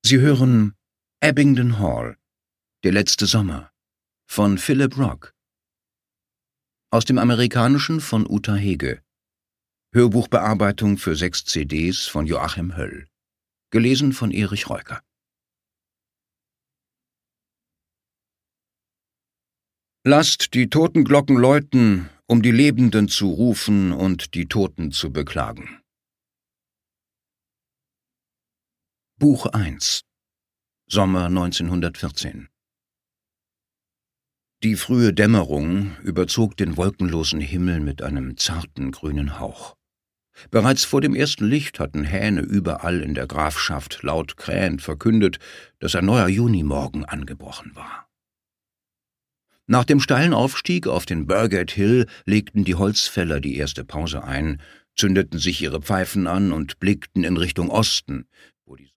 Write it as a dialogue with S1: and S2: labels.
S1: Sie hören Abingdon Hall, der letzte Sommer von Philip Rock. Aus dem Amerikanischen von Uta Hege. Hörbuchbearbeitung für 6 CDs von Joachim Höll. Gelesen von Erich Reuker. Lasst die Totenglocken läuten, um die Lebenden zu rufen und die Toten zu beklagen. Buch 1. Sommer 1914. Die frühe Dämmerung überzog den wolkenlosen Himmel mit einem zarten grünen Hauch. Bereits vor dem ersten Licht hatten Hähne überall in der Grafschaft laut krähend verkündet, dass ein neuer Junimorgen angebrochen war. Nach dem steilen Aufstieg auf den Burgate Hill legten die Holzfäller die erste Pause ein, zündeten sich ihre Pfeifen an und blickten in Richtung Osten, wo die